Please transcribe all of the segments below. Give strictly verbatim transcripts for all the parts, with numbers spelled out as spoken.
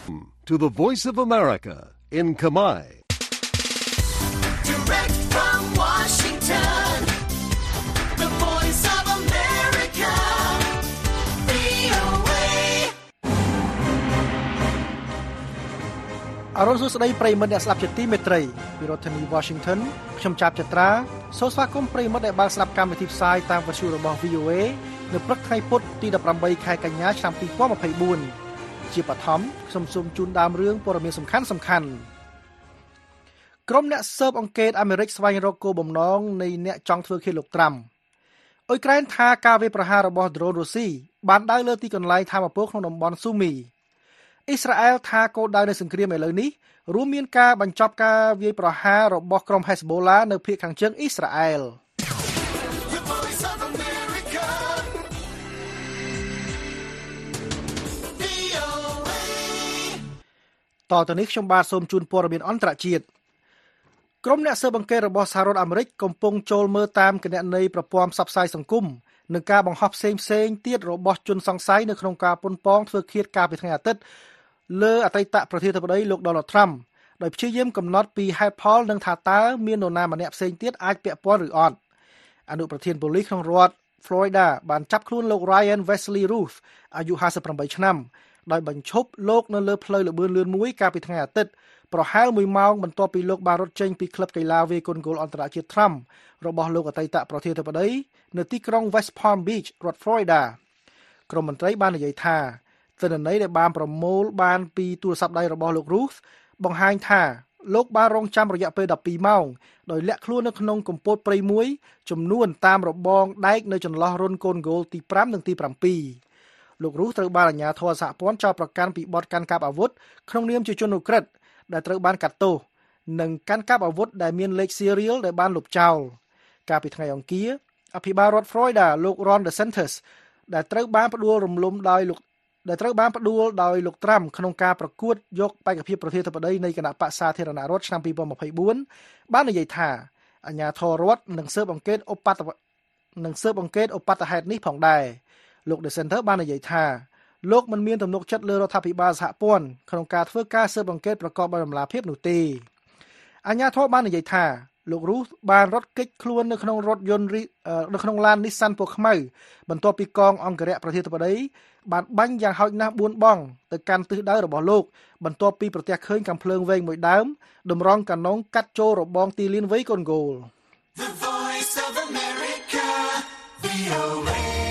To the Voice of America in Khmer. Direct from Washington, the Voice of America, វី អូ เอអរុនសួស្តីប្រិយមិត្តអ្នកស្ដាប់ជាទីមេត្រីពីរដ្ឋធានី Washington ខ្ញុំចាប់ចត្រាសូមស្វាគមន៍ប្រិយមិត្តដែលបានស្ដាប់កម្មវិធីផ្សាយតាមវិទ្យុរបស់ វី អូ เอ នៅព្រឹកថ្ងៃពុធទីដប់ប្រាំបីខែកញ្ញាឆ្នាំពីរពាន់ម្ភៃបួនជាបឋមខ្ញុំសូមជូនដើមរឿងព័ត៌មានសំខាន់សំខាន់ក្រុមអ្នកស៊ើបអង្កេតអាមេរិកស្វែងរកគោលបំណងនៃអ្នកចង់ធ្វើឃាតលោកត្រាំអ៊ុយក្រែនថាការវាយប្រហាររបស់ដ្រូនរុស្ស៊ីបានដើរលើទីកន្លែងថាមពលក្នុងតំបន់ស៊ូមីអ៊ីស្រាអែលថាគោលដៅនៃសង្គ្រាមឥឡូវនេះរួមមានការបញ្ចប់ការវាយប្រហាររបស់ក្រុម Hezbollah នៅភាគខាងជើងអ៊ីស្រាអែលតទៅនេះខ្ញុំបាទសូមជូនព័ត៌មានអន្តរជាតិក្រុមអ្នកស៊ើបអង្កេតរបស់សហរដ្ឋអាមេរិកកំពុងចូលមើលតាមគណនីប្រព័ន្ធផ្សព្វផ្សាយសង្គមនិងការបង្ហោះផ្សេងផ្សេងទៀតរបស់ជនសង្ស័យនៅក្នុងការប៉ុនប៉ងធ្វើឃាតការពីថ្ងៃអាទិត្យលើអតីតប្រធានាធិបតីលោក Donald Trump ដោយព្យាយាមកំណត់ពីហេតុផលនិងថាតើមាននរណាម្នាក់ផ្សេងទៀតអាចពាក់ព័ន្ធឬអត់អនុប្រធានប៉ូលីសក្នុងរដ្ឋ Florida បានចាប់ខ្លួនលោក Ryan Wesley Ruth អាយុห้าสิบแปดឆ្នាំដោយបញ្ឈប់លោកនៅលើផ្លូវលបឿនលឿនមួយកាលពីថ្ងៃអាទិត្យប្រហែលមួយម៉ោងបន្ទាប់ពីលោកបានរត់ចេញពីក្លឹបកីឡាវាយកូនហ្គោលអន្តរជាតិ Trump របស់លោកអតីតប្រធានាធិបតីនៅទីក្រុង West Palm Beach រដ្ឋ Florida ក្រុមមន្ត្រីបាននិយាយថាទិន្នន័យដែលបានប្រមូលបានពីទូរស័ព្ទដៃរបស់លោក Ruth បង្ហាញថាលោកបានរងចាំរយៈពេលដប់ពីរម៉ោងដោយលាក់ខ្លួននៅក្នុងកំពតព្រៃមួយចំនួនតាមរបងដែកនៅចន្លោះរុនកូនហ្គោលទីប្រាំនិងទីប្រាំពីរលោករូសត្រូវបានអាជ្ញាធរសហព័ន្ធចោទប្រកាន់ពីបទកាន់កាប់អាវុធក្នុងនាមជាជនឧក្រិដ្ឋដែលត្រូវបានកាត់ទោសនិងកាន់កាប់អាវុធដែលមានលេខ serial ដែលបានលុបចោលកាលពីថ្ងៃអង្គារអភិបាលរដ្ឋ Florida លោក Ron DeSantis ដែលត្រូវបានផ្ដួលរំលំដោយលោកដែលត្រូវបានផ្ដួលដោយលោកត្រាំក្នុងការប្រកួតយកបេក្ខភាពប្រធានាធិបតីនៃគណៈបក្សសាធារណរដ្ឋឆ្នាំពីរពាន់ម្ភៃបួនបាននិយាយថាអាជ្ញាធររដ្ឋនឹងស៊ើបអង្កេតឧបទ្ទវនឹងស៊ើបអង្កេតឧបទ្ទហេតុនេះផងដែរលោក DeSantis បាននិយាយថាលោកមិនមានទំនុកចិត្តលើរដ្ឋាភិបាលសហព័ន្ធក្នុងការធ្វើការស៊ើបអង្កេតប្រកបដោយតម្លាភាពនោះទេអាជ្ញាធរបាននិយាយថាលោក Ruth បានរត់គេចខ្លួននៅក្នុងរថយន្តនៅក្នុងឡាន Nissan ពណ៌ខ្មៅបន្ទាប់ពីកងអង្គរៈប្រធានាធិបតីបានបាញ់យ៉ាងហោចណាស់បួនបង់ទៅកាន់ទិសដៅរបស់លោកបន្ទាប់ពីប្រទះឃើញកាំភ្លើងវែងមួយដើមតម្រង់កាណុងកាត់ចូលរបងទីលានវាយកូនហ្គោល The Voice of America វី អូ เอ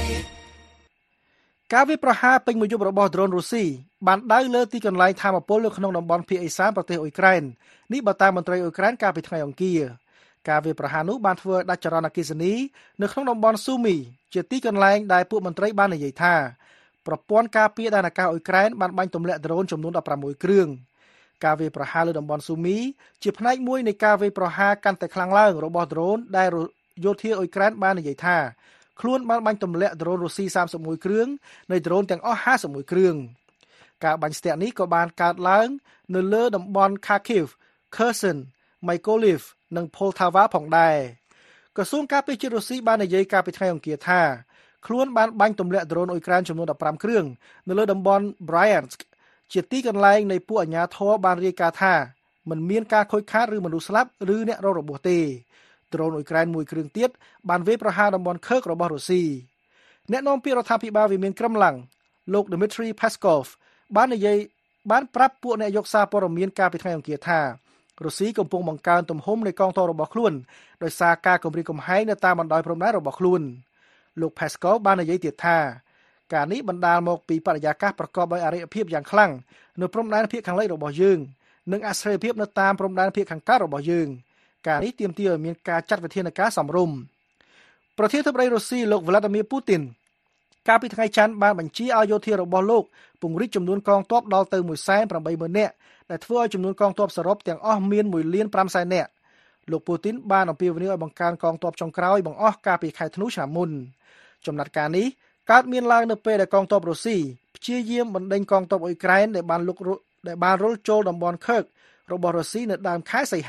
ការវាយប្រហារពេញមួយយប់របស់ដ្រូនរុស្ស៊ីបានដៅលើទីកន្លែងថាមពលនៅក្នុងតំបន់ភាគឦសានប្រទេសអ៊ុយក្រែននេះបើតាមមន្ត្រីអ៊ុយក្រែនកាលពីថ្ងៃអង្គារការវាយប្រហារនោះបានធ្វើឲ្យដាច់ចរន្តអគ្គិសនីនៅក្នុងតំបន់ស៊ូមីជាទីកន្លែងដែលពួកមន្ត្រីបាននិយាយថាប្រព័ន្ធការពារដែនអាកាសអ៊ុយក្រែនបានបាញ់ទម្លាក់ដ្រូនចំនួនដប់ប្រាំមួយគ្រឿងការវាយប្រហារលើតំបន់ស៊ូមីជាផ្នែកមួយនៃការវាយប្រហារកាន់តែខ្លាំងឡើងរបស់ដ្រូនដែលយោធាអ៊ុយក្រែនបាននិយាយថាខ្លួនបានបាញ់ទម្លាក់ដ្រូនរុស្ស៊ីសាមសិបមួយគ្រឿងនៃដ្រូនទាំងអស់ห้าสิบមួយគ្រឿងការបាញ់ស្ទាក់នេះក៏បានកើតឡើងនៅលើតំបន់ Kharkiv, Kherson, Mykolaiv និង Poltava ផងដែរក្រសួងការពារជាតិរុស្ស៊ីបាននិយាយកាលពីថ្ងៃអង្គារថាខ្លួនបានបាញ់ទម្លាក់ដ្រូនអ៊ុយក្រែនចំនួនដប់ប្រាំគ្រឿងនៅលើតំបន់ Bryansk ជាទីកន្លែងនៃពួកអាជ្ញាធរបានរាយការណ៍ថាមិនមានការខូចខាតឬមនុស្សស្លាប់ឬអ្នករងរបួសទេដ្រូនអ៊ុយក្រែនមួយគ្រឿងទៀតបានវាយប្រហារតំបន់ខឺករបស់រុស្ស៊ីអ្នកនាំពាក្យរដ្ឋាភិបាលវិមានក្រឹមឡាំងលោក Dmitry Peskov បាននិយាយបានប្រាប់ពួកអ្នកយកសារព័ត៌មានកាលពីថ្ងៃអង្គារថារុស្ស៊ីកំពុងបង្កើនទំហំនៃកងទ័ពរបស់ខ្លួនដោយសារការគំរាមកំហែងនៅតាមបណ្ដោយព្រំដែនរបស់ខ្លួនលោក Peskov បាននិយាយទៀតថាការនេះបណ្ដាលមកពីបរិយាកាសប្រកបដោយអរិយភាពយ៉ាងខ្លាំងនៅព្រំដែនភាគខាងលិចរបស់យើងនិងអស្ថិរភាពនៅតាមព្រំដែនភាគខាងកើតរបស់យើងការនេះទាមទារឲ្យមានការចាត់វិធានការសមរម្យប្រធានាធិបតីរុស្ស៊ីលោក Vladimir Putin កាលពីថ្ងៃច័ន្ទបានបញ្ជាឲ្យយោធារបស់លោកពង្រីកចំនួនកងទ័ពដល់ទៅមួយសែនប្រាំបីម៉ឺននាក់ដែលធ្វើឲ្យចំនួនកងទ័ពសរុបទាំងអស់មានមួយលានប្រាំសែននាក់លោក Putin បានអំពាវនាវឲ្យបង្កើនកងទ័ពចុងក្រោយបង្អស់កាលពីខែធ្នូឆ្នាំមុនចំណាត់ការនេះកើតមានឡើងនៅពេលដែលកងទ័ពរុស្ស៊ីព្យាយាមបណ្ដេញកងទ័ពអ៊ុយក្រែនដែលបានលុកដែលបានរុលចូលតំបន់ខឺករបស់រុស្ស៊ីនៅដើមខែសីហា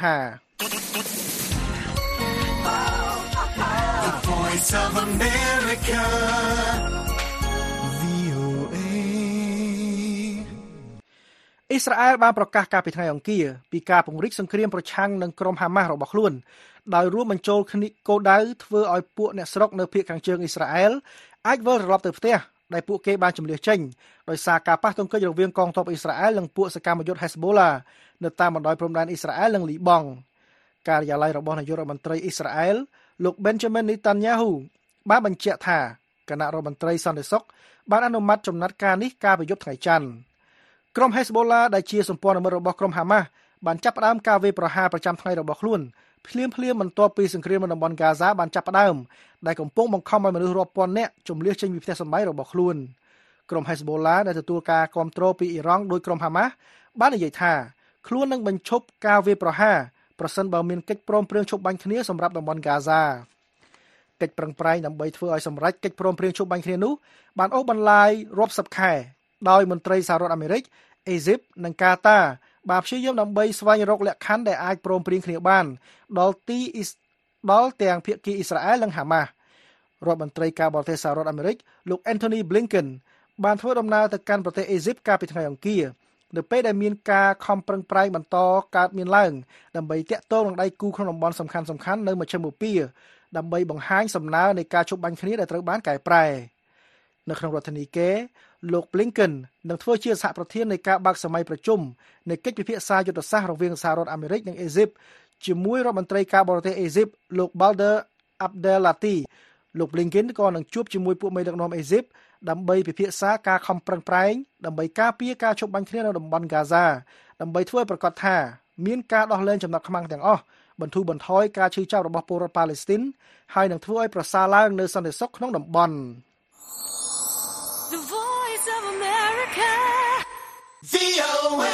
The Voice of America វី អូ เอអ៊ីស្រាអែលបានប្រកាសកាលពីថ្ងៃអង្គារពីការពង្រីកសង្គ្រាមប្រឆាំងនឹងក្រុមហាម៉ាស់របស់ខ្លួនដោយរួមបញ្ចូលគ្នាគោលដៅធ្វើឲ្យពួកអ្នកស្រុកនៅភាគខាងជើងអ៊ីស្រាអែលអាចវិលត្រឡប់ទៅផ្ទះដែលពួកគេបានជំនះចេញដោយសារការប៉ះទង្គិចរវាងកងទ័ពអ៊ីស្រាអែលនិងពួកសកម្មយុទ្ធ Hezbollah នៅតាមបណ្ដោយព្រំដែនអ៊ីស្រាអែលនិងលីបង់ការិយាល័យរបស់នាយករដ្ឋមន្ត្រីអ៊ីស្រាអែលលោក Benjamin Netanyahu បានបញ្ជាក់ថាគណៈរដ្ឋមន្ត្រីសន្តិសុខបានអនុម័តចំណាត់ការនេះកាលពីយប់ថ្ងៃច័ន្ទក្រុម Hezbollah ដែលជាសម្ព័ន្ធមិត្តរបស់ក្រុម Hamas បានចាប់ផ្ដើមការវាយប្រហារប្រចាំថ្ងៃរបស់ខ្លួនភ្លាមៗបន្ទាប់ពីសង្គ្រាមនៅតំបន់ Gaza បានចាប់ផ្ដើមដែលកំពុងបង្ខំឲ្យមនុស្សរាប់ពាន់នាក់ជម្លៀសចេញពីផ្ទះសម្បែងរបស់ខ្លួនក្រុម Hezbollah ដែលទទួលការគាំទ្រពីអ៊ីរ៉ង់ដោយក្រុម Hamas បាននិយាយថាខ្លួននឹងបញ្ឈប់ការវាយប្រហារប្រសិនបើមានកិច្ចព្រមព្រៀងឈប់បាញ់គ្នាសម្រាប់តំបន់ Gaza កិច្ចប្រឹងប្រែងដើម្បីធ្វើឲ្យសម្រេចកិច្ចព្រមព្រៀងឈប់បាញ់គ្នានោះបានអូសបន្លាយរាប់សិបខែដោយមន្ត្រីសហរដ្ឋអាមេរិកអេហ្ស៊ីបនិងកាតាបានព្យាយាមដើម្បីស្វែងរកលក្ខខណ្ឌដែលអាចព្រមព្រៀងគ្នាបានដល់ទីដល់ទាំងភាគីអ៊ីស្រាអែលនិងហាម៉ាស់រដ្ឋមន្ត្រីការបរទេសសហរដ្ឋអាមេរិកលោក Anthony Blinken បានធ្វើដំណើរទៅកាន់ប្រទេសអេហ្ស៊ីបកាលពីថ្ងៃអង្គារនៅពេលដែលមានការខំប្រឹងប្រែងបន្តកើតមានឡើងដើម្បីតាក់ទងនឹងដៃគូក្នុងតំបន់សំខាន់ៗនៅមជ្ឈិមបូព៌ាដើម្បីបង្ហាញសំណើនៃការជប់បាញ់គ្នាដែលត្រូវបានកែប្រែនៅក្នុងរដ្ឋធានីកេលោក Blinken នឹងធ្វើជាសហប្រធាននៃការបើកសម័យប្រជុំនៃកិច្ចពិភាក្សាយុទ្ធសាស្ត្ររវាងសហរដ្ឋអាមេរិកនិងអេហ្ស៊ីបជាមួយរដ្ឋមន្ត្រីការបរទេសអេហ្ស៊ីបលោក Balder Abdelati លោក Blinken ក៏នឹងជួបជាមួយពួកមេដឹកនាំអេហ្ស៊ីបដើម្បីពិភាក្សាការខំប្រឹងប្រែងដើម្បីការពារការជប់បាញ់គ្នានៅតំបន់ Gaza ដើម្បីធ្វើឲ្យប្រកាសថាមានការដោះលែងចំណាប់ខ្មាំងទាំងអស់បន្ធូរបន្ថយការឈឺចាប់របស់ពលរដ្ឋប៉ាឡេស្ទីនហើយនឹងធ្វើឲ្យប្រសើរឡើងនូវសន្តិសុខក្នុងតំបន់ The Voice of America វី អូ เอ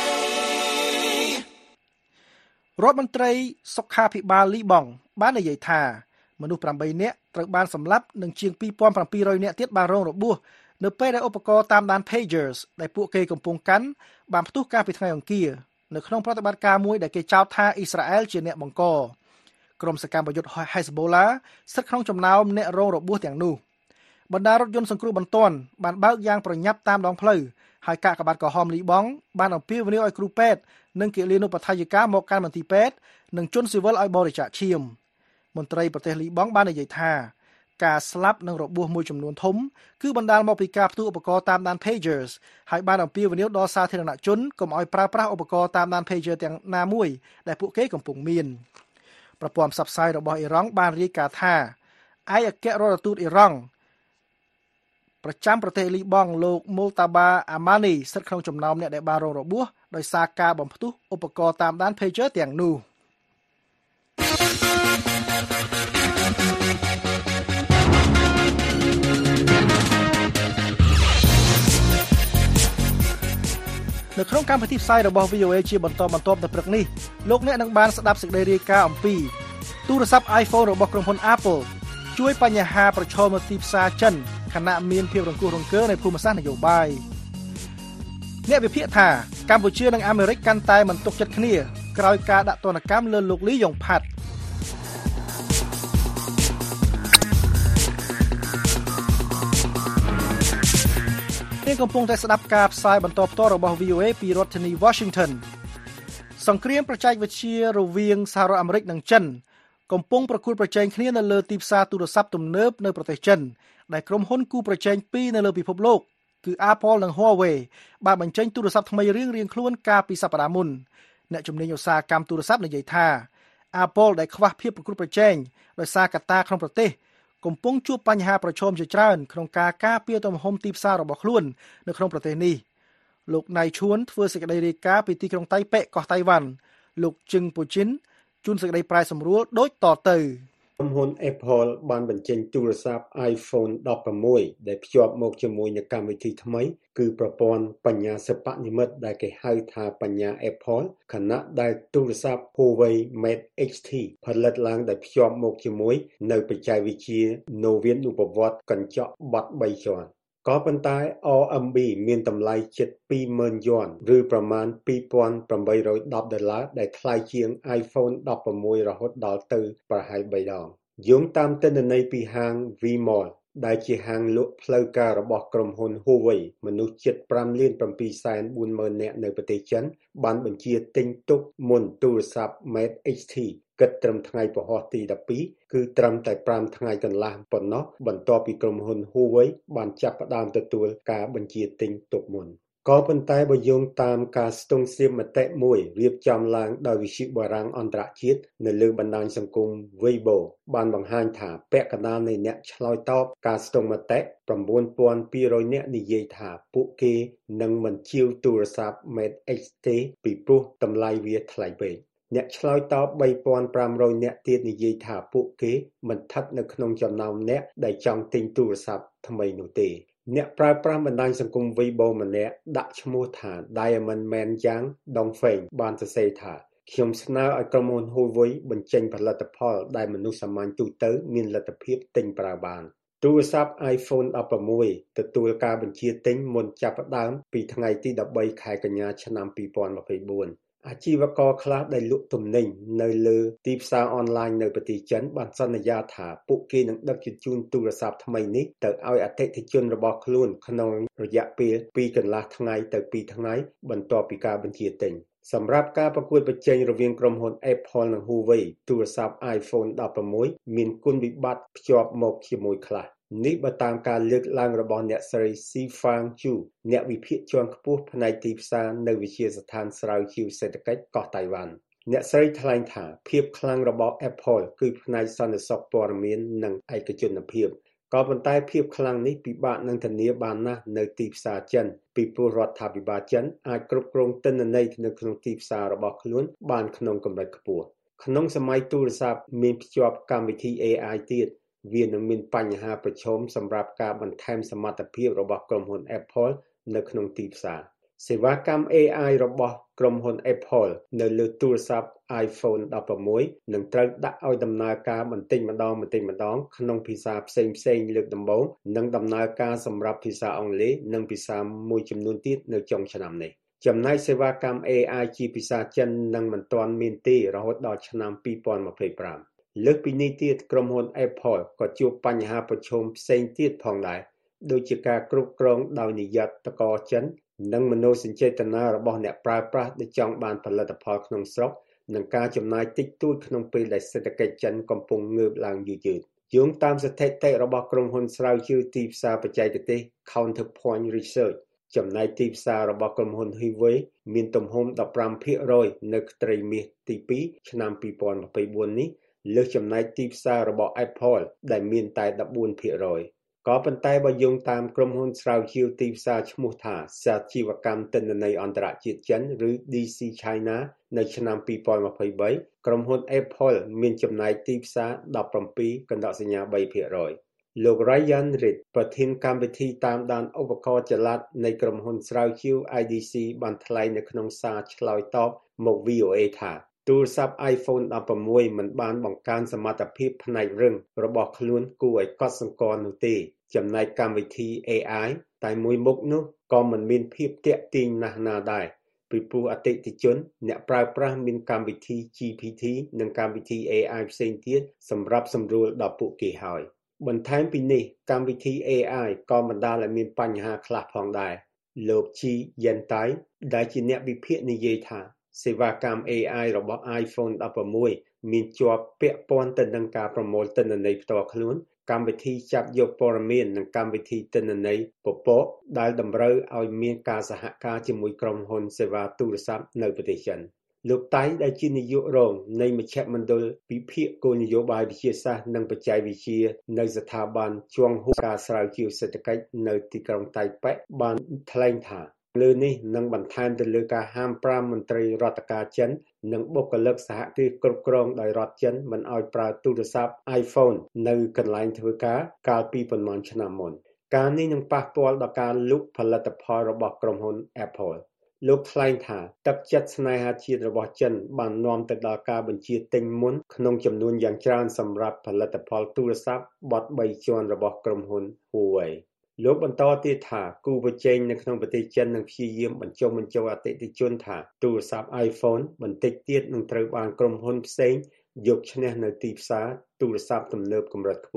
រដ្ឋមន្ត្រីសុខាភិបាលលីបង់បាននិយាយថាមនុស្សប្រាំបីនាក់ត្រូវបានសម្លាប់និងជាង ពីរពាន់ប្រាំពីររយ នាក់ទៀតបានរងរបួសនៅពេលដែលឧបករណ៍តាមដាន Pagers ដែលពួកគេកំពុងកាន់បានផ្ទុះកាលពីថ្ងៃអង្គារនៅក្នុងប្រតិបត្តិការមួយដែលគេចោទថាអ៊ីស្រាអែលជាអ្នកបង្កក្រុមសកម្មយុទ្ធ Hezbollah ស្ថិតក្នុងចំណោមអ្នករងរបួសទាំងនោះបណ្ដារថយន្តសង្គ្រោះបន្ទាន់បានបើកយ៉ាងប្រញាប់តាមដងផ្លូវហើយកាកបាទក្រហមលីបង់បានអំពាវនាវឲ្យគ្រូពេទ្យនិងគិលានុបដ្ឋាយិកាមកកាន់មន្ទីរពេទ្យនិងជនស៊ីវិលឲ្យបរិច្ចាគឈាមមន្ត្រីប្រទេសលីបង់បាននិយាយថាការស្លាប់និងរបួសមួយចំនួនធំគឺបណ្ដាលមកពីការផ្ទុះឧបករណ៍តាមដាន Pagers ហើយបានអំពាវនាវដល់សាធារណជនកុំឲ្យប្រើប្រាស់ឧបករណ៍តាមដាន Pager ទាំងណាមួយដែលពួកគេកំពុងមានប្រព័ន្ធផ្សព្វផ្សាយរបស់អ៊ីរ៉ង់បានរាយការណ៍ថាឯកអគ្គរដ្ឋទូតអ៊ីរ៉ង់ប្រចាំប្រទេសលីបង់លោក Multaba Amani ស្ថិតក្នុងចំណោមអ្នកដែលបានរងរបួសដោយសារការបំផ្ទុះឧបករណ៍តាមដាន Pager ទាំងនោះនៅក្នុងកម្មវិធីផ្សាយរបស់ វី អូ เอ ជាបន្តបន្ទាប់នៅព្រឹកនេះលោកអ្នកនឹងបានស្ដាប់សេចក្តីរាយការណ៍អំពីទូរស័ព្ទ iPhone របស់ក្រុមហ៊ុន Apple ជួយបញ្ហាប្រឈមនៅទីផ្សារចិនខណៈមានភាពរង្គោះរង្គើในភូមិសាស្ត្រនយោបាយអ្នកវិភាគថាកម្ពុជានិងអាមេរិកកាន់តែមិនទុកចិត្តគ្នាក្រោយការដាក់ទណ្ឌកម្មលើលោកលីយ៉ុងផាត់អ្នកកំពុងតែស្ដាប់ការផ្សាយបន្តផ្ទាល់របស់ វី អូ เอ ពីរដ្ឋធានី Washington សង្គ្រាមប្រជែងវិទ្យារវាងសហរដ្ឋអាមេរិកនិងចិនកំពុងប្រកួតប្រជែងគ្នានៅលើទីផ្សារទូរស័ព្ទទំនើបនៅប្រទេសចិនដែលក្រុមហ៊ុនគូប្រជែងពីរនៅលើពិភពលោកគឺ Apple និង Huawei បានបញ្ចេញទូរស័ព្ទថ្មីរៀងៗខ្លួនកាលពីសប្តាហ៍មុនអ្នកជំនាញឧស្សាហកម្មទូរស័ព្ទនិយាយថា Apple ដែលខ្វះភាពប្រកួតប្រជែងដោយសារកត្តាក្នុងប្រទេសកំពុងជួបបញ្ហាប្រឈមជាច្រើនក្នុងការការពារទំហំទីផ្សាររបស់ខ្លួននៅក្នុងប្រទេសនេះលោកណៃឈួនធ្វើសេចក្តីរាយការណ៍ពីទីក្រុងតៃប៉េកោះតៃវ៉ាន់លោកជឹងពូជីនជួនសេចក្តីប្រែសម្រួលដូចតទៅក្រុមហ៊ុន Apple បានបញ្ចេញទូរស័ព្ទ iPhone ដប់ប្រាំមួយ ដែលភ្ជាប់មកជាមួយនឹងកម្មវិធីថ្មីគឺប្រព័ន្ធបញ្ញាសិប្បនិម្មិតដែលគេហៅថាបញ្ញា Apple ខណៈដែលទូរស័ព្ទ Huawei Mate អិច ที ផលិតឡើងដោយភ្ជាប់មកជាមួយនៅបច្ចេកវិទ្យានវានុបវត្តន៍កញ្ចក់បត់បីជាន់ក៏ប៉ុន្តែ អារ អឹម ប៊ី មានតម្លៃជិតពីរម៉ឺនយួនឬប្រមាណពីរពាន់ប្រាំបីរយដប់ដុល្លារដែលថ្លៃជាង iPhone ដប់ប្រាំមួយរហូតដល់ទៅប្រហែលបីដងយោងតាមទិន្នន័យពីហាង V-Mall ដែលជាហាងលក់ផ្លូវការរបស់ក្រុមហ៊ុន Huawei មនុស្សជិតfiveលានsevenសែនfourម៉ឺននាក់នៅប្រទេសចិនបានបញ្ជាទិញទុកមុនទូរស័ព្ទ Mate เอช ที គិតត្រឹមថ្ងៃពហុទីtwelveគឺត្រឹមតែfiveថ្ងៃកន្លះប៉ុណ្ណោះបន្ទាប់ពីក្រុមហ៊ុន Huawei បានចាប់ផ្ដើមទទួលការបញ្ជាទិញទុកមុនក៏ប៉ុន្តែបើយោងតាមការស្ទង់ស្ទាបមតិមួយរៀបចំឡើងដោយវិទ្យុបារាំងអន្តរជាតិនៅលើបណ្ដាញសង្គម Weibo បានបង្ហាញថាពាក់កណ្ដាលនៃអ្នកឆ្លើយតបការស្ទង់មតិnine thousand two hundredនាក់និយាយថាពួកគេនឹងមិនជាវទូរស័ព្ទ Mate เอช ที ពីព្រោះតម្លៃវាថ្លៃពេកអ្នកឆ្លើយតបthree thousand five hundredនាក់ទៀតនិយាយថាពួកគេមិនស្ថិតនៅក្នុងចំណោមអ្នកដែលចង់ទិញទូរស័ព្ទថ្មីនោះទេអ្នកប្រើប្រាស់បណ្ដាញសង្គម Weibo ម្នាក់ដាក់ឈ្មោះថា Diamond Man Yang Dongfeng បានសរសេរថាខ្ញុំស្នើឲ្យក្រុមហ៊ុន Huawei បញ្ចេញផលិតផលដែលមនុស្សសាមញ្ញទូទៅមានលទ្ធភាពទិញប្រើបានទូរស័ព្ទ iPhone sixteen ទទួលការបញ្ជាទិញមុនចាប់ផ្ដើមពីថ្ងៃទីthirteenខែកញ្ញាឆ្នាំtwenty twenty-fourអាជីវករខ្លះដែលលក់ទំនិញនៅលើទីផ្សារអនឡាញនៅប្រទេសចិនបានសន្យាថាពួកគេនឹងដឹកជញ្ជូនទូរស័ព្ទថ្មីនេះទៅឲ្យអតិថិជនរបស់ខ្លួនក្នុងរយៈពេលពីកន្លះថ្ងៃទៅtwoថ្ងៃបន្ទាប់ពីការបញ្ជាទិញសម្រាប់ការប្រកួតប្រជែងរវាងក្រុមហ៊ុន Apple និង Huawei ទូរស័ព្ទ iPhone sixteen មានគុណវិបត្តិភ្ជាប់មកជាមួយខ្លះនេះបើតាមការលើកឡើងរបស់អ្នកស្រី Xifang Zhu អ្នកវិភាគជាន់ខ្ពស់ផ្នែកទីផ្សារនៅវិទ្យាស្ថានស្រាវជ្រាវសេដ្ឋកិច្ចកោះតៃវ៉ាន់អ្នកស្រីថ្លែងថាភាពខ្លាំងរបស់ Apple គឺផ្នែកសន្តិសុខព័ត៌មាននិងឯកជនភាពក៏ប៉ុន្តែភាពខ្លាំងនេះពិបាកនឹងធានាបានណាស់នៅទីផ្សារចិនពីព្រោះរដ្ឋាភិបាលចិនអាចគ្រប់គ្រងទិន្នន័យនៅក្នុងទីផ្សាររបស់ខ្លួនបានក្នុងកម្រិតខ្ពស់ក្នុងសម័យទូរស័ព្ទមានភ្ជាប់កម្មវិធី A I ទៀតវានឹងមានបញ្ហាប្រឈមសម្រាប់ការបន្ថែមសមត្ថភាពរបស់ក្រុមហ៊ុន Apple នៅក្នុងទីផ្សារសេវាកម្ម A I របស់ក្រុមហ៊ុន Apple នៅលើទូរស័ព្ទ iPhone sixteen នឹងត្រូវដាក់ឲ្យដំណើរការបន្តិចម្ដងបន្តិចម្ដងក្នុងភាសាផ្សេងផ្សេងលើកដំបូងនិងដំណើរការសម្រាប់ភាសាអង់គ្លេសនិងភាសាមួយចំនួនទៀតនៅចុងឆ្នាំនេះចំណែកសេវាកម្ម A I ជាភាសាចិននឹងមិនទាន់មានទេរហូតដល់ឆ្នាំtwenty twenty-fiveលើសពីនេះទៀតក្រុមហ៊ុន Apple ក៏ជួបបញ្ហាប្រឈមផ្សេងទៀតផងដែរដូចជាការគ្រប់គ្រងដោយនាយកតកចិននិងមនោសញ្ចេតនារបស់អ្នកប្រើប្រាស់ដែលចង់បានផលិតផលក្នុងស្រុកនិងការចំណាយតិចតួចក្នុងពេលដែលសេដ្ឋកិច្ចចិនកំពុងងើបឡើងយឺតៗយោងតាមស្ថិតិរបស់ក្រុមហ៊ុនស្រាវជ្រាវទីផ្សារបច្ចេកទេស Counterpoint Research ចំណែកទីផ្សាររបស់ក្រុមហ៊ុន Huawei មានទំហំfifteen percent នៅត្រីមាសទីtwoឆ្នាំtwenty twenty-fourនេះលើសចំណែកទីផ្សាររបស់ Apple ដែលមានតែfourteen percentក៏ប៉ុន្តែបើយោងតាមក្រុមហ៊ុនស្រាវជ្រាវទីផ្សារឈ្មោះថាសាជីវកម្មទិន្នន័យអន្តរជាតិចិនឬ D C China នៅឆ្នាំtwenty twenty-threeក្រុមហ៊ុន Apple មានចំណែកទីផ្សារseventeen three percent លោក Ryan Reed ប្រធានកម្មវិធីតាមដានឧបករណ៍ចល័តនៃក្រុមហ៊ុនស្រាវជ្រាវ I D C បានថ្លែងនៅក្នុងសារឆ្លើយតបមក V O A ថាទូរស័ព្ទ iPhone sixteen មិនបានបង្កើនសមត្ថភាពផ្នែករឹងរបស់ខ្លួនគួរឲ្យកត់សម្គាល់នោះទេចំណែកកម្មវិធី A I តែមួយមុខនោះក៏មិនមានភាពទាក់ទាញណាស់ណាដែរពីព្រោះអតិថិជនអ្នកប្រើប្រាស់មានកម្មវិធី G P T និងកម្មវិធី A I ផ្សេងទៀតសម្រាប់សម្រួលដល់ពួកគេហើយបន្ថែមពីនេះកម្មវិធី A I ក៏បណ្ដាលឲ្យមានបញ្ហាខ្លះផងដែរលោក Chi Yantai ដែលជាអ្នកវិភាគនិយាយថាសេវាកម្ម A I របស់ iPhone sixteen មានជាប់ពាក់ព័ន្ធទៅនឹងការប្រមូលទិន្នន័យផ្ទាល់ខ្លួនកម្មវិធីចាប់យកព័ត៌មាននិងកម្មវិធីទិន្នន័យពពកដែលតម្រូវឲ្យមានការសហការជាមួយក្រុមហ៊ុនសេវាទូរស័ព្ទនៅប្រទេសចិនលោកតៃដែលជានាយករងនៃមជ្ឈមណ្ឌលវិភាគគោលនយោបាយវិទ្យាសាស្ត្រនិងបច្ចេកវិទ្យានៅស្ថាប័នជួងហួការស្រាវជ្រាវសេដ្ឋកិច្ចនៅទីក្រុងតៃប៉េបានថ្លែងថាលើនេះនឹងបន្ថែមទៅលើការហាមfiveមន្ត្រីរដ្ឋការចិននិងបុគ្គលិកសហគ្រាសគ្រប់គ្រងដោយរដ្ឋចិនមិនឲ្យប្រើទូរស័ព្ទ iPhone នៅកន្លែងធ្វើការកាលពីប៉ុន្មានឆ្នាំមុនការនេះនឹងប៉ះពាល់ដល់ការលក់ផលិតផលរបស់ក្រុមហ៊ុន Apple លោកថ្លែងថាទឹកចិត្តស្នេហាជាតិរបស់ចិនបាននាំទៅដល់ការបញ្ជាទិញមុនក្នុងចំនួនយ៉ាងច្រើនសម្រាប់ផលិតផលទូរស័ព្ទបត់threeជាន់របស់ក្រុមហ៊ុន Huaweiលោកបន្តទៀតថាគូប្រជែងនៅក្នុងប្រទេសចិននឹងព្យាយាមបញ្ចុះបញ្ចូលអតិថិជនថាទូរស័ព្ទ iPhone បន្តិចទៀតនឹងត្រូវបានក្រុមហ៊ុនផ្សេងយកឈ្នះនៅទីផ្សារទូរស័ព្ទទំនើបកម្រិតខ្ពស់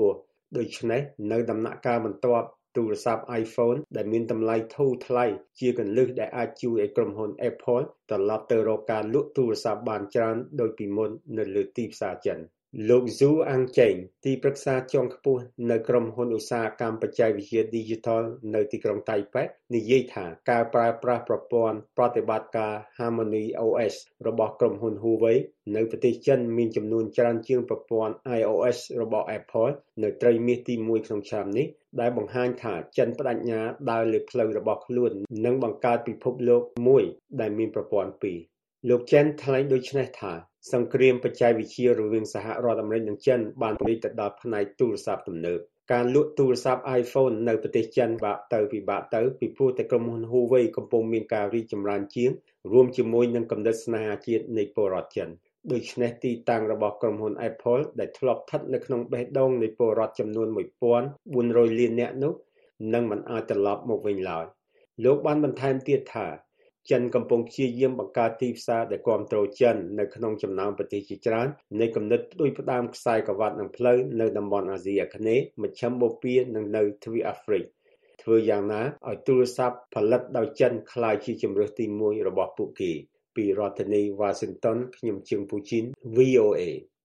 ដូច្នេះនៅដំណាក់កាលបន្ទាប់ទូរស័ព្ទ iPhone ដែលមានតម្លៃធូរថ្លៃជាគន្លឹះដែលអាចជួយឲ្យក្រុមហ៊ុន Apple ត្រឡប់ទៅរកការលក់ទូរស័ព្ទបានច្រើនដូចពីមុននៅលើទីផ្សារចិនលោក Zhu Angcheng ទីប្រឹក្សាជាន់ខ្ពស់នៅក្រុមហ៊ុនឧស្សាហកម្មបច្ចេកវិទ្យា Digital នៅទីក្រុងតៃប៉េនិយាយថាការប្រើប្រាស់ប្រព័ន្ធប្រតិបត្តិការ Harmony អូ អេស របស់ក្រុមហ៊ុន Huawei នៅប្រទេសចិនមានចំនួនច្រើនជាងប្រព័ន្ធ iOS របស់ Apple នៅត្រីមាសទីមួយក្នុងឆ្នាំនេះដែលបង្ហាញថាចិនបដិញ្ញាដើរលើផ្លូវរបស់ខ្លួននិងបង្កើតពិភពលោកមួយដែលមានប្រព័ន្ធពីរលោក Chen ថ្លែងដូចនេះថាសង្គ្រាមបច្ចេកវិទ្យារវាងសហរដ្ឋអាមេរិកនិងចិនបានពង្រីកទៅដល់ផ្នែកទូរស័ព្ទទំនើបការលក់ទូរស័ព្ទ iPhone នៅប្រទេសចិនបាក់ទៅពិបាកទៅពីព្រោះតែក្រុមហ៊ុន Huawei កំពុងមានការរីកចម្រើនជាងរួមជាមួយនឹងគំនិតស្នេហាជាតិនៃពលរដ្ឋចិនដូច្នេះទីតាំងរបស់ក្រុមហ៊ុន Apple ដែលធ្លាប់ស្ថិតនៅក្នុងបេះដូងនៃពលរដ្ឋចំនួនមួយពាន់បួនរយលាននាក់នោះនឹងមិនអាចត្រឡប់មកវិញឡើយលោកបានបន្ថែមទៀតថាចិនកំពុងព្យាយាមបង្កើតទីផ្សារដែលគាំទ្រចិននៅក្នុងចំណោមប្រទេសជាច្រើននៃគំនិតផ្ដួចផ្ដើមខ្សែក្រវ៉ាត់និងផ្លូវនៅតំបន់អាស៊ីអាគ្នេយ៍មជ្ឈិមបូព៌ានិងនៅទ្វីបអាហ្វ្រិកធ្វើយ៉ាងណាឲ្យទូរស័ព្ទផលិតដោយចិនក្លាយជាជម្រើសទីមួយរបស់ពួកគេពីរដ្ឋធានី Washington ខ្ញុំជើងពូជីន វី អូ เอ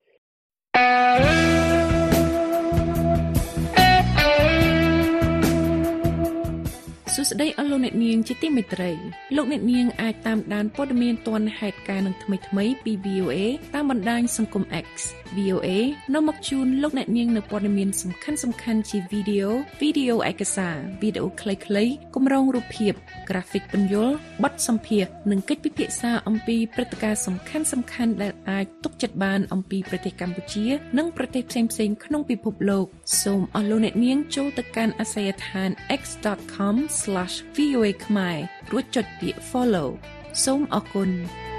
សួស្តីអស់លោកអ្នកនាងជាទីមេត្រីលោកអ្នកនាងអាចតាមដានព័ត៌មានទាន់ហេតុការណ៍នឹងថ្មីៗពី វី អូ เอ តាមបណ្ដាញសង្គម X វី អូ เอ នាំមកជូនលោកអ្នកនាងនៅព័ត៌មានសំខាន់ៗជាវីដេអូវីដេអូឯកសារវីដេអូខ្លីៗគម្រោងរូបភាពក្រាហ្វិកពន្យល់បទសម្ភាសន៍និងកិច្ចពិភាក្សាអំពីព្រឹត្តិការណ៍សំខាន់ៗដែលអាចទុកចិត្តបានអំពីប្រទេសកម្ពុជានិងប្រទេសផ្សេងៗក្នុងពិភពលោកសូមអស់លោកអ្នកនាងចូលទៅកាន់អាសយដ្ឋាន x dot com slash v o a ខ្មែររួចចុចពាក្យ follow សូមអរគុណ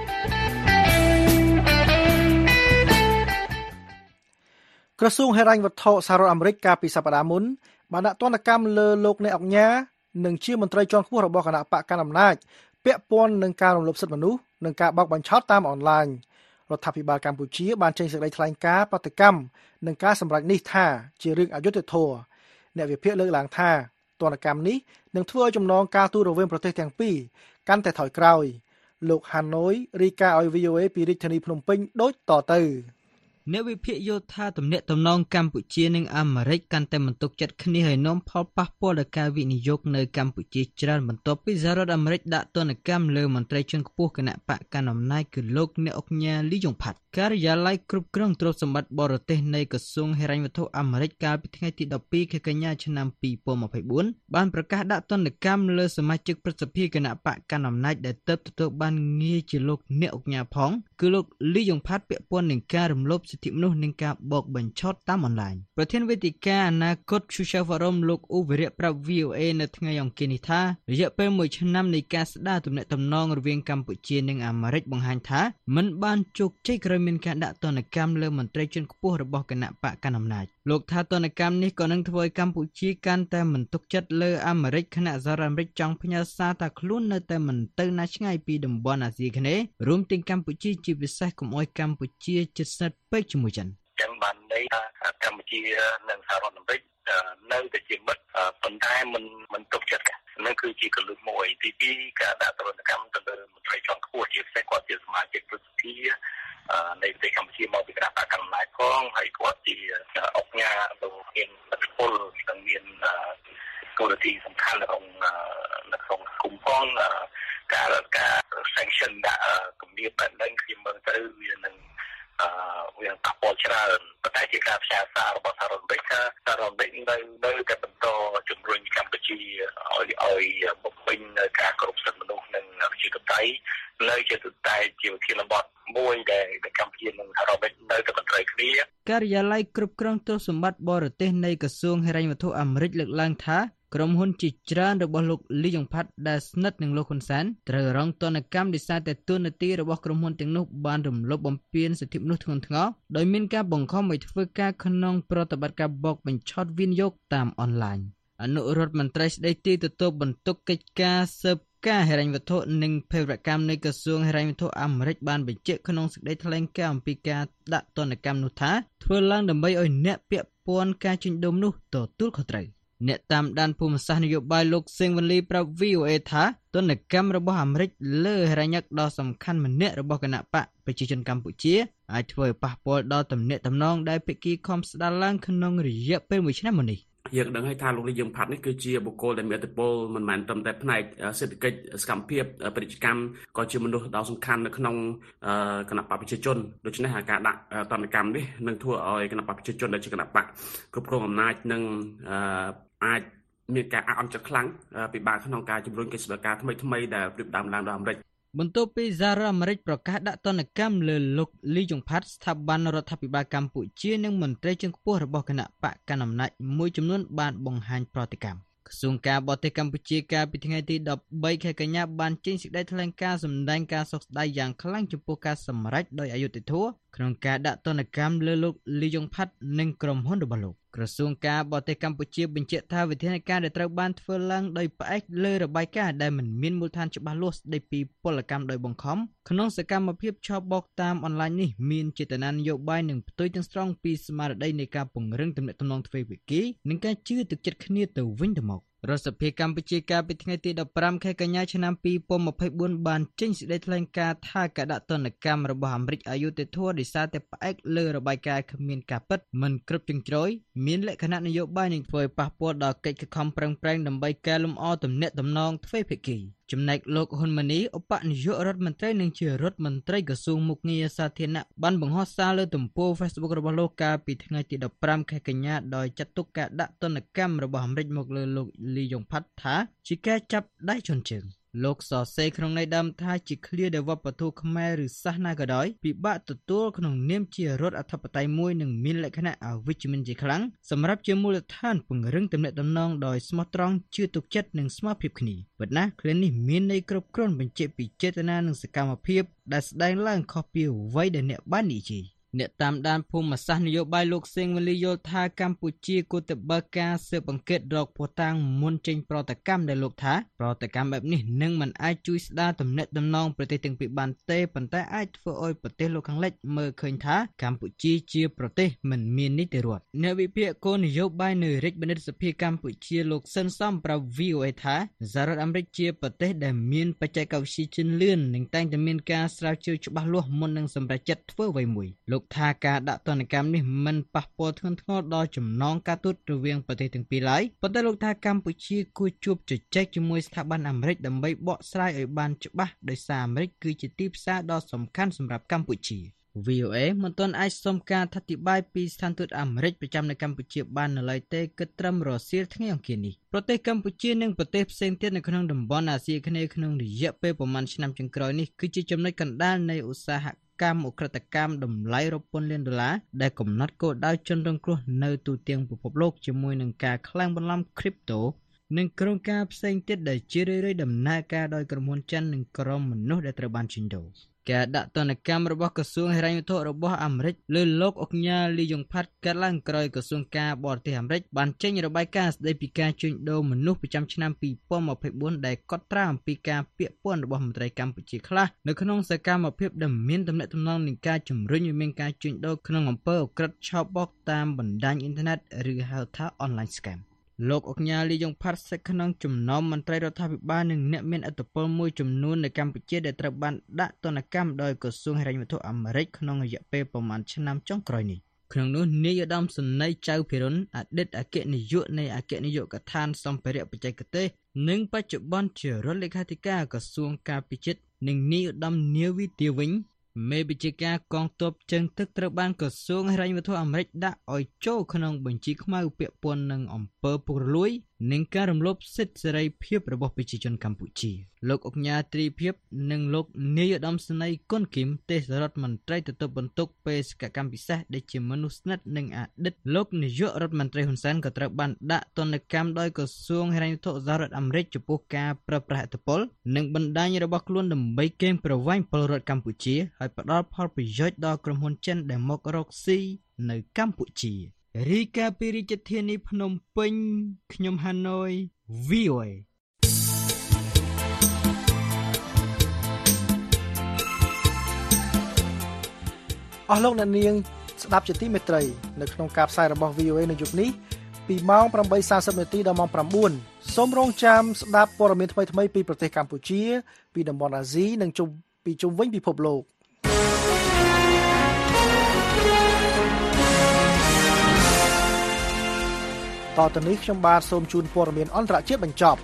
ក្រសួងហិរញ្ញវត្ថុសហរដ្ឋអាមេរិកកាលពីសប្តាហ៍មុនបានដាក់ទណ្ឌកម្មលើលោកអ្នកអង្គញានិងជាមន្ត្រីជាន់ខ្ពស់របស់គណៈបកកណ្ដាលអំណាចពាក់ព័ន្ធនឹងការរំលោភសិទ្ធិមនុស្សនិងការបោកបញ្ឆោតតាមអនឡាញរដ្ឋាភិបាលកម្ពុជាបានចេញសេចក្តីថ្លែងការណ៍ប្រតិកម្មនឹងការសម្រេចនេះថាជារឿងអយុត្តិធម៌អ្នកវិភាគលើកឡើងថាទណ្ឌកម្មនេះនឹងធ្វើឲ្យចំណងការទូតរវាងប្រទេសទាំងពីរកាន់តែថយក្រោយលោកហាណូយរីកាឲ្យ វី អូ เอ ពីរាជធានីភ្នំពេញដូចតទៅអ្នកវិភាគយល់ថាទំនាក់ទំនងកម្ពុជានិងអាមេរិកកាន់តែមិនទុកចិត្តគ្នាហើយនាំផលប៉ះពាល់ដល់ការវិនិយោគនៅកម្ពុជាច្រើនបន្ទាប់ពីសហរដ្ឋអាមេរិកដាក់ទណ្ឌកម្មលើមន្ត្រីជាន់ខ្ពស់គណៈបកកណ្ដាលអំណាចគឺលោកអ្នកអង្គញាលីយ៉ុងផាត់ការិយាល័យគ្រប់គ្រងទ្រព្យសម្បត្តិបរទេសនៃក្រសួងហិរញ្ញវត្ថុអាមេរិកកាលពីថ្ងៃទីដប់ពីរខែកញ្ញាឆ្នាំពីរពាន់ម្ភៃបួនបានប្រកាសដាក់ទណ្ឌកម្មលើសមាជិកព្រឹទ្ធសភាគណៈបកកណ្ដាលអំណាចដែលទើបទទួលបានងារជាលោកអ្នកអង្គញាផងគឺលោកលីយ៉ុងផាត់ពាក់ព័ន្ធនឹងការរំលោភសិទ្ធិមនុស្សនិងការបោកបញ្ឆោតតាមអនឡាញប្រធានវេទិកាអនាគត Social Forum លោកអ៊ូវិរៈប្រាប់ វី អូ เอ នៅថ្ងៃអង្គារនេះថារយៈពេលមួយឆ្នាំនៃការស្ដារទំនាក់ទំនងរវាងកម្ពុជានិងអាមេរិកបង្ហាញថាមិនបានជោគជ័យក្រោយមានការដាក់ទណ្ឌកម្មលើមន្ត្រីជាន់ខ្ពស់របស់គណៈបកកណ្ដាលអំណាចលោកថាទណ្ឌកម្មនេះក៏នឹងធ្វើឲ្យកម្ពុជាកាន់តែមិនទុកចិត្តលើអាមេរិកខណៈសហរដ្ឋអាមេរិកចង់ផ្ញើសារថាខ្លួននៅតែមិនទៅណាឆ្ងាយពីតំបន់អាស៊ីអាគ្នេយ៍រួមទាំងកម្ពុជាជាពិសេសកុំឲ្យកម្ពុជាជិតស្និទ្ធពេកជាមួយចិនចឹងបានន័យថាកម្ពុជានិងសហរដ្ឋអាមេរិកនៅតែជាមិត្តប៉ុន្តែមិនមិនទុកចិត្តនោះគឺជាកលឹះមួយទីពីរការដាក់ទណ្ឌកម្មទៅលើមន្ត្រីជាន់ខ្ពស់ជាពិសេសគាត់ជាសមាជិកព្រឹទ្ធសភានៃប្រទេសកម្ពុជាមកពីគណៈបកកណ្ដាលអំណាចផងហើយគាត់ជាអង្គញាលោកមានឥទ្ធិពលនិងមានគោលនយោបាយសំខាន់នៅក្នុងនៅក្នុងគុំផងការការ sanction ដាក់គម្រាមបែបហ្នឹងខ្ញុំមើលទៅវានឹងអឺវាប៉ះពាល់ច្រើនប៉ុន្តែជាការផ្សាយសាររបស់សហរដ្ឋអាមេរិកថាសហរដ្ឋអាមេរិកនៅនៅតែបន្តជំរុញកម្ពុជាឲ្យឲ្យបំពេញនៅការគោរពសិទ្ធិមនុស្សនិងប្រជាធិបតេយ្យនៅជាតែជាវិធានបទមួយដែលកម្ពុជានិងសហរដ្ឋអាមេរិកនៅតែបន្តគ្នាការិយាល័យគ្រប់គ្រងទ្រព្យសម្បត្តិបរទេសនៃក្រសួងហិរញ្ញវត្ថុអាមេរិកលើកឡើងថាក្រុមហ៊ុនជាច្រើនរបស់លោកលីយ៉ុងផាត់ដែលស្និទ្ធនឹងលោកហ៊ុនសែនត្រូវរងទណ្ឌកម្មដោយសារតែទូនាទីរបស់ក្រុមហ៊ុនទាំងនោះបានរំលោភបំពានសិទ្ធិមនុស្សធ្ងន់ធ្ងរដោយមានការបង្ខំឲ្យធ្វើការក្នុងប្រតិបត្តិការបោកបញ្ឆោតវិនិយោគតាមអនឡាញអនុរដ្ឋមន្ត្រីស្ដីទីទទួលបន្ទុកកិច្ចការស៊ើបការហិរញ្ញវត្ថុនិងភេរវកម្មនៃក្រសួងហិរញ្ញវត្ថុអាមេរិកបានបញ្ជាក់ក្នុងសេចក្តីថ្លែងការណ៍អំពីការដាក់ទណ្ឌកម្មនោះថាធ្វើឡើងដើម្បីឲ្យអ្នកពាក់ព័ន្ធការជួញដូរនោះទទួលខុសត្រូវអ្នកតាមដានភូមិសាស្ត្រនយោបាយលោកសេងវ៉ាលីប្រាប់ វី អូ អេ ថាទណ្ឌកម្មរបស់អាមេរិកលើហិរញ្ញិកដ៏សំខាន់ម្នាក់របស់គណបកប្រជាជនកម្ពុជាអាចធ្វើឲ្យប៉ះពាល់ដល់ទំនាក់ទំនងដែលភាគីខំស្ដារឡើងក្នុងរយៈពេលមួយឆ្នាំមុននេះយើងដឹងហើយថាលោកលីយើងផាត់នេះគឺជាបុគ្គលដែលមានឥទ្ធិពលមិនមែនត្រឹមតែផ្នែកសេដ្ឋកិច្ចសកម្មភាពពាណិជ្ជកម្មក៏ជាមនុស្សដ៏សំខាន់នៅក្នុងគណៈបកប្រជាជនដូច្នេះការដាក់ទណ្ឌកម្មនេះនឹងធ្វើឲ្យគណៈបកប្រជាជនដែលជាគណៈបកគ្រប់គ្រងអំណាចនឹងអាចមានការអន្តរខ្លាំងពិបាកក្នុងការជំរុញកិច្ចសហការថ្មីថ្មីដែលព្រៀបដើមឡើងដល់អាមេរិកបន្ទាប់ពីសហរដ្ឋអាមេរិកប្រកាសដាក់ទណ្ឌកម្មលើលោកលីយ៉ុងផាត់ស្ថាប័នរដ្ឋាភិបាលកម្ពុជានិងមន្ត្រីជាន់ខ្ពស់របស់គណៈបកកណ្ដាលអំណាចមួយចំនួនបានបង្ហាញប្រតិកម្មក្រសួងការបរទេសកម្ពុជាកាលពីថ្ងៃទីដប់បីខែកញ្ញាបានចេញសេចក្តីថ្លែងការណ៍សម្ដែងការសោកស្ដាយយ៉ាងខ្លាំងចំពោះការសម្រេចដោយអយុត្តិធម៌ក្នុងការដាក់ទណ្ឌកម្មលើលោកលីយ៉ុងផាត់និងក្រុមហ៊ុនរបស់លោកក្រសួងការបរទេសកម្ពុជាបញ្ជាក់ថាវិធានការដែលត្រូវបានធ្វើឡើងដោយផ្អែកលើរបាយការណ៍ដែលមិនមានមូលដ្ឋានច្បាស់លាស់ស្តីពីពលកម្មដោយបង្ខំក្នុងសកម្មភាពឆបោកតាមអនឡាញនេះមានចេតនានយោបាយនិងផ្ទុយទាំងស្រុងពីស្មារតីនៃការពង្រឹងទំនាក់ទំនងទ្វេភាគីនិងការជឿទុកចិត្តគ្នាទៅវិញទៅមករដ្ឋសភាកម្ពុជាកាលពីថ្ងៃទីដប់ប្រាំខែកញ្ញាឆ្នាំពីរពាន់ម្ភៃបួនបានចេញសេចក្តីថ្លែងការណ៍ថាការដាក់ទណ្ឌកម្មរបស់អាមេរិកអយុត្តិធម៌ដោយសារតែផ្អែកលើរបាយការណ៍គ្មានការពិតមិនគ្រប់ជ្រុងជ្រោយមានលក្ខណៈនយោបាយនិងធ្វើឲ្យប៉ះពាល់ដល់កិច្ចខិតខំប្រឹងប្រែងដើម្បីកែលម្អទំនាក់ទំនងទ្វេភាគីចំណែកលោកហ៊ុនម៉ាណីឧបនាយករដ្ឋមន្ត្រីនិងជារដ្ឋមន្ត្រីក្រសួងមុខងារសាធារណៈបានបង្ហោះសារលើទំព័រ Facebook របស់លោកកាលពីថ្ងៃទីដប់ប្រាំខែកញ្ញាដោយចាត់ទុកការដាក់ទណ្ឌកម្មរបស់អាមេរិកមកលើលោកលីយ៉ុងផាត់ថាជាការចាប់ដៃជន់ជើងលោកសរសេរក្នុងន័យដើមថាជាឃ្លាដែលវប្បធម៌ខ្មែរឬសាសនាក៏ដោយពិបាកទទួលក្នុងនាមជារដ្ឋអធិបតេយ្យមួយនិងមានលក្ខណៈអវិជ្ជមានជាខ្លាំងសម្រាប់ជាមូលដ្ឋានពង្រឹងទំនាក់ទំនងដោយស្មោះត្រង់ជឿទុកចិត្តនិងស្មារតីគ្នាប៉ុន្តែឃ្លានេះមានន័យគ្រប់គ្រាន់បញ្ជាក់ពីចេតនានិងសកម្មភាពដែលស្ដែងឡើងខុសពីអ្វីដែលអ្នកបាននិយាយអ្នកតាមដានភូមិសាស្ត្រនយោបាយលោកសេងវ៉ាលីយល់ថាកម្ពុជាគួរតែបើកការស៊ើបអង្កេតរកភស្តុតាងមុនចេញប្រតិកម្មដែលលោកថាប្រតិកម្មបែបនេះនឹងមិនអាចជួយស្ដារទំនាក់ទំនងប្រទេសទាំងពីរបានទេប៉ុន្តែអាចធ្វើឲ្យប្រទេសលោកខាងលិចមើលឃើញថាកម្ពុជាជាប្រទេសមិនមាននីតិរដ្ឋអ្នកវិភាគគោលនយោបាយនៅរាជបណ្ឌិតសភាកម្ពុជាលោកសិនសំប្រាប់ វី អូ អេ ថាសហរដ្ឋអាមេរិកជាប្រទេសដែលមានបច្ចេកវិទ្យាជឿនលឿននិងតែងតែមានការស្រាវជ្រាវច្បាស់លាស់មុននឹងសម្រេចចិត្តធ្វើអ្វីមួយលោកថាការដាក់ទណ្ឌកម្មនេះមិនប៉ះពាល់ធ្ងន់ធ្ងរដល់ចំណងការទូតរវាងប្រទេសទាំងពីរឡើយប៉ុន្តែលោកថាកម្ពុជាគួរជួបជជែកជាមួយស្ថាប័នអាមេរិកដើម្បីបកស្រាយឲ្យបានច្បាស់ដោយសារអាមេរិកគឺជាទីផ្សារដ៏សំខាន់សម្រាប់កម្ពុជា វី អូ អេ មិនទាន់អាចសុំការអធិប្បាយពីស្ថានទូតអាមេរិកប្រចាំនៅកម្ពុជាបាននៅឡើយទេគិតត្រឹមរសៀលថ្ងៃអង្គារនេះប្រទេសកម្ពុជានិងប្រទេសផ្សេងទៀតនៅក្នុងតំបន់អាស៊ីអាគ្នេយ៍ក្នុងរយៈពេលប្រមាណឆ្នាំចុងក្រោយនេះគឺជាចំណុចកណ្ដាលនៃឧស្សាហកម្មឧក្រិដ្ឋកម្មតម្លៃរាប់ពាន់លានដុល្លារដែលកំណត់គោលដៅជនរងគ្រោះនៅទូទាំងពិភពលោកជាមួយនឹងការខ្លាំងបន្លំ crypto និងក្រុមការផ្សេងទៀតដែលជារឿយៗដំណើរការដោយក្រុមហ៊ុនចិននិងក្រុមមនុស្សដែលត្រូវបានជួញដូរការដាក់ទណ្ឌកម្មរបស់ក្រសួងហិរញ្ញវត្ថុរបស់អាមេរិកលើលោកអុកញ៉ាលីយ៉ុងផាត់កើតឡើងក្រោយក្រសួងការបរទេសអាមេរិកបានចេញរបាយការណ៍ស្តីពីការជួញដូរមនុស្សប្រចាំឆ្នាំពីរពាន់ម្ភៃបួនដែលកត់ត្រាអំពីការពាក់ព័ន្ធរបស់មន្ត្រីកម្ពុជាខ្លះនៅក្នុងសកម្មភាពដែលមានទំនាក់ទំនងនឹងការជំរុញឲ្យមានការជួញដូរក្នុងអំពើឧក្រិដ្ឋឆបោកតាមបណ្ដាញអ៊ីនធឺណិតឬហៅថា online scamលោកអុកញ៉ាលីយ៉ុងផាត់ស្ថិតក្នុងចំណោមមន្ត្រីរដ្ឋាភិបាលនិងអ្នកមានឥទ្ធិពលមួយចំនួននៅកម្ពុជាដែលត្រូវបានដាក់ទណ្ឌកម្មដោយក្រសួងហិរញ្ញវត្ថុអាមេរិកក្នុងរយៈពេលប្រមាណឆ្នាំចុងក្រោយនេះក្នុងនោះនាយឧត្តមសេនីយ៍ចៅភិរុនអតីតអគ្គនាយកនៃអគ្គនាយកដ្ឋានសម្ភារៈបច្ចេកទេសនិងបច្ចុប្បន្នជារដ្ឋលេខាធិការក្រសួងការពិចិត្រនិងនាយឧត្តមនាវីទាវិញមេបញ្ជាការកងទ័ពជើងទឹកត្រូវបានក្រសួងហិរញ្ញវត្ថុអាមេរិកដាក់ឲ្យចូលក្នុងបញ្ជីខ្មៅពាក់ព័ន្ធនឹងអំពើពុករលួយនិងការរំលោភសិទ្ធិសេរីភាពរបស់ប្រជាជនកម្ពុជាលោកអុកញ៉ាត្រីភិបនិងលោកនាយឧត្តមសេនីយ៍គុនគីមទេសរដ្ឋមន្ត្រីទទួលបន្ទុកបេសកកម្មពិសេសដែលជាមនុស្សស្និទ្ធនិងអតីតលោកនាយករដ្ឋមន្ត្រីហ៊ុនសែនក៏ត្រូវបានដាក់ទណ្ឌកម្មដោយក្រសួងហិរញ្ញវត្ថុសហរដ្ឋអាមេរិកចំពោះការប្រើប្រាស់ឥទ្ធិពលនិងបណ្ដាញរបស់ខ្លួនដើម្បីកេងប្រវ័ញ្ចពលរដ្ឋកម្ពុជាហើយផ្ដល់ផលប្រយោជន៍ដល់ក្រុមហ៊ុនចិនដែលមករកស៊ីនៅកម្ពុជារីកាពីរាជធានីភ្នំពេញខ្ញុំហាណូយ វី អូ អេអស់លោកអ្នកនាងស្ដាប់ជាទីមេត្រីនៅក្នុងការផ្សាយរបស់ វី អូ អេ នៅយប់នេះពីម៉ោង ប្រាំបីសាសិប នាទីដល់ម៉ោង ប្រាំបួន សូមរងចាំស្ដាប់ព័ត៌មានថ្មីៗពីប្រទេសកម្ពុជាពីតំបន់អាស៊ីនិងជុំពីជុំវិញពិភពលោកតទៅនេះខ្ញុំបាទសូមជូនព័ត៌មានអន្តរជាតិបញ្ចប់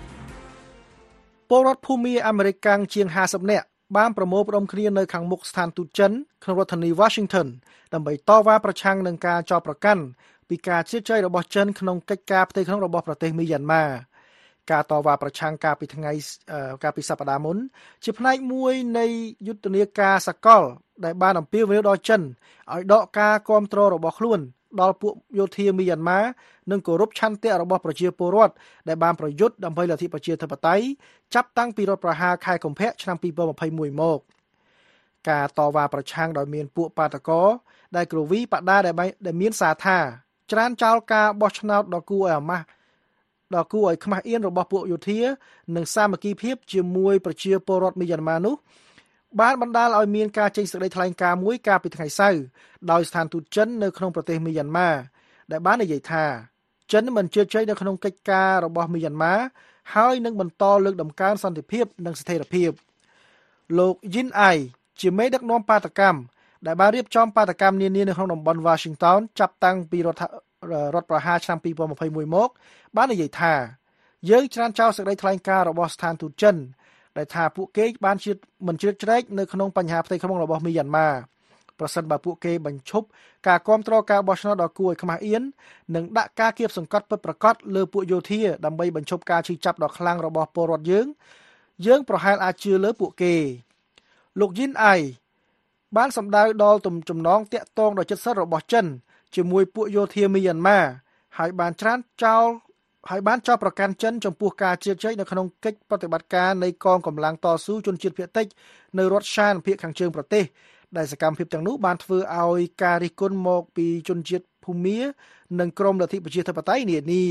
ពលរដ្ឋភូមាអាមេរិកកាំងជាងห้าสิบនាក់បានប្រមូលផ្ដុំគ្នានៅខាងមុខស្ថានទូតចិនក្នុងរដ្ឋធានី Washington ដើម្បីតវ៉ាប្រឆាំងនឹងការចោទប្រកាន់ពីការជ្រៀតជ្រែករបស់ចិនក្នុងកិច្ចការផ្ទៃក្នុងរបស់ប្រទេសមីយ៉ាន់ម៉ាការតវ៉ាប្រឆាំងកាលពីថ្ងៃកាលពីសប្តាហ៍មុនជាផ្នែកមួយនៃយុទ្ធនាការសកលដែលបានអំពាវនាវដល់ចិនឲ្យដកការគាំទ្ររបស់ខ្លួនដល់ពួកយោធាមីយ៉ាន់ម៉ានិងគោរពឆន្ទៈរបស់ប្រជាពលរដ្ឋដែលបានប្រយុទ្ធដើម្បីលទ្ធិប្រជាធិបតេយ្យចាប់តាំងពីរដ្ឋប្រហារខែកុម្ភៈឆ្នាំពីរពាន់ម្ភៃមួយមកការតវ៉ាប្រឆាំងដោយមានពួកបាតកោដែលគ្រវីបដាដែលដែលមានសារថាច្រានចោលការបោះឆ្នោតដ៏គួរឲ្យអាម៉ាស់ដ៏គួរឲ្យខ្មាស់អៀនរបស់ពួកយោធានិងសាមគ្គីភាពជាមួយប្រជាពលរដ្ឋមីយ៉ាន់ម៉ានោះបានបណ្ដាលឲ្យមានការចេញសេចក្តីថ្លែងការណ៍មួយកាលពីថ្ងៃសៅរ៍ដោយស្ថានទូតចិននៅក្នុងប្រទេសមីយ៉ាន់ម៉ាដែលបាននិយាយថាចិនមិនជឿជ័យនៅក្នុងកិច្ចការរបស់មីយ៉ាន់ម៉ាហើយនឹងបន្តលើកដំកើងសន្តិភាពនិងស្ថិរភាពលោកយិនអៃជាមេដឹកនាំបាតកម្មដែលបានរៀបចំបាតកម្មនានានៅក្នុងតំបន់ Washington ចាប់តាំងពីរដ្ឋរដ្ឋប្រហារឆ្នាំពីរពាន់ម្ភៃមួយមកបាននិយាយថាយើងច្រានចោលសេចក្តីថ្លែងការណ៍របស់ស្ថានទូតចិនដែលថាពួកគេបានជិតមិនជ្រៀតជ្រែកនៅក្នុងបញ្ហាផ្ទៃក្នុងរបស់មីយ៉ាន់ម៉ាប្រសិនបើពួកគេបញ្ឈប់ការគ្រប់គ្រងការបោះឆ្នោតដ៏គួរឲ្យខ្មាស់អៀននិងដាក់ការគៀបសង្កត់ពិតប្រាកដលើពួកយោធាដើម្បីបញ្ឈប់ការឈឺចាប់ដ៏ខ្លាំងរបស់ពលរដ្ឋយើងយើងប្រហែលអាចជឿលើពួកគេលោកយិនអៃបានសម្ដៅដល់ទំចំណងតាក់ទងដ៏ជិតស្និទ្ធរបស់ចិនជាមួយពួកយោធាមីយ៉ាន់ម៉ាហើយបានច្រានចោលហើយបានចោទប្រកាន់ចិនចំពោះការជ្រៀតជ្រែកនៅក្នុងកិច្ចប្រតិបត្តិការនៃកងកម្លាំងតស៊ូជនជាតិភាគតិចនៅរដ្ឋឆានភាគខាងជើងប្រទេសដែលសកម្មភាពទាំងនោះបានធ្វើឲ្យការរិះគន់មកពីជនជាតិភូមានិងក្រុមលទ្ធិប្រជាធិបតេយ្យនានា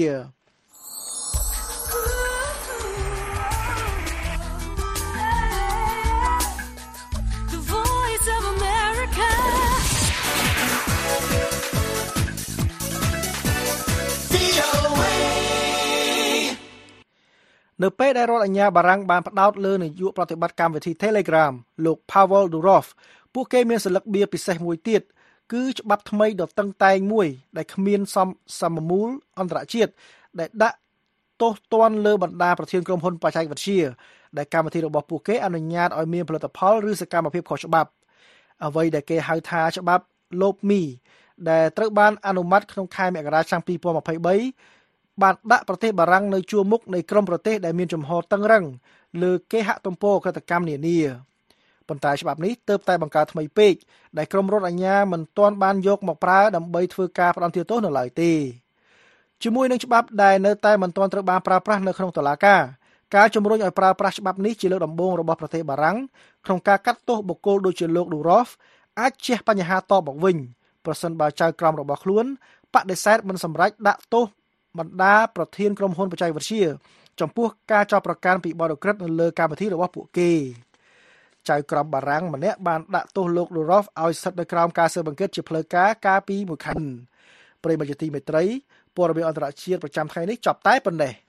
នៅពេលដែលរដ្ឋអាជ្ញាបារាំងបានផ្ដោតលើនាយកប្រតិបត្តិកម្មវិធី Telegram លោក Pavel Durov ពួកគេមានសិលឹកបៀពិសេសមួយទៀតគឺច្បាប់ថ្មីដ៏តឹងតែងមួយដែលគ្មានសមមូលអន្តរជាតិដែលដាក់ទោសទណ្ឌលើបណ្ដាប្រធានក្រុមហ៊ុនបច្ចេកវិទ្យាដែលកម្មវិធីរបស់ពួកគេអនុញ្ញាតឲ្យមានផលិតផលឬសកម្មភាពខុសច្បាប់អ្វីដែលគេហៅថាច្បាប់ LobMe ដែលត្រូវបានអនុម័តក្នុងខែមករាឆ្នាំពីរពាន់ម្ភៃបីបានដាក់ប្រទេសបារាំងនៅជួរមុខនៃក្រុមប្រទេសដែលមានជំហរតឹងរ៉ឹងលើគេហទំព័រក្រតកម្មនានាប៉ុន្តែច្បាប់នេះទើបតែបង្កើតថ្មីពេកដែលក្រុមរដ្ឋអាជ្ញាមិនទាន់បានយកមកប្រើដើម្បីធ្វើការផ្ដន្ទាទោសនៅឡើយទេជាមួយនឹងច្បាប់ដែលនៅតែមិនទាន់ត្រូវបានប្រើប្រាស់នៅក្នុងតុលាការការជំរុញឲ្យប្រើប្រាស់ច្បាប់នេះជាលើកដំបូងរបស់ប្រទេសបារាំងក្នុងការកាត់ទោសបុគ្គលដូចជាលោក Durov អាចជះបញ្ហាតបមកវិញប្រសិនបើចៅក្រមរបស់ខ្លួនបដិសេធមិនសម្រេចដាក់ទោសបណ្ដាប្រធានក្រុមហ៊ុនបច្ចេកវិទ្យាចំពោះការចោទប្រកាន់ពីបទឧក្រិដ្ឋនៅលើកម្មវិធីរបស់ពួកគេចៅក្រមបារាំងម្នាក់បានដាក់ទោសលោក Durov ឲ្យស្ថិតនៅក្រោមការស៊ើបអង្កេតជាផ្លូវការកាលពីមួយខែប្រិយមិត្តជាទីមេត្រីព័ត៌មានអន្តរជាតិប្រចាំថ្ងៃនេះចប់តែប៉ុណ្ណេះ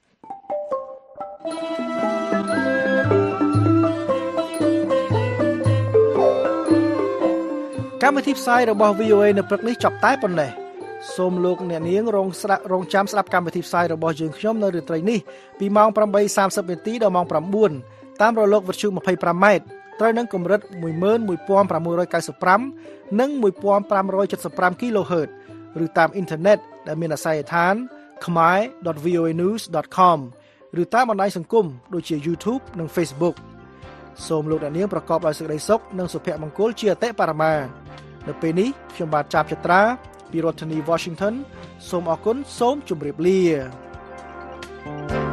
កម្មវិធីផ្សាយរបស់ វី អូ អេ នៅព្រឹកនេះចប់តែប៉ុណ្ណេះសូមលោកអ្នកនាងរងស្ដាប់រងចាំស្ដាប់កម្មវិធីផ្សាយរបស់យើងខ្ញុំនៅរាត្រីនេះពីម៉ោង ប្រាំបីសាមសិប នាទីដល់ម៉ោង ប្រាំបួនតាមរលកវិទ្យុ ម្ភៃប្រាំម៉ែត្រត្រូវនឹងកម្រិត មួយម៉ឺនមួយពាន់ប្រាំមួយរយកៅសិបប្រាំ និង មួយពាន់ប្រាំរយседមប្រាំ គីឡូហឺតឬតាមអ៊ីនធឺណិតដែលមានអាសយដ្ឋាន khmer dot v o a news dot com ឬតាមបណ្ដាញសង្គមដូចជា YouTube និង Facebook សូមលោកអ្នកនាងប្រកបដោយសេចក្តីសុខនិងសុភមង្គលជាអតិបរមានៅពេលនេះខ្ញុំបាទចាប់ចត្រាពីរដ្ឋធានី Washington សូមអរគុណសូមជម្រាបលា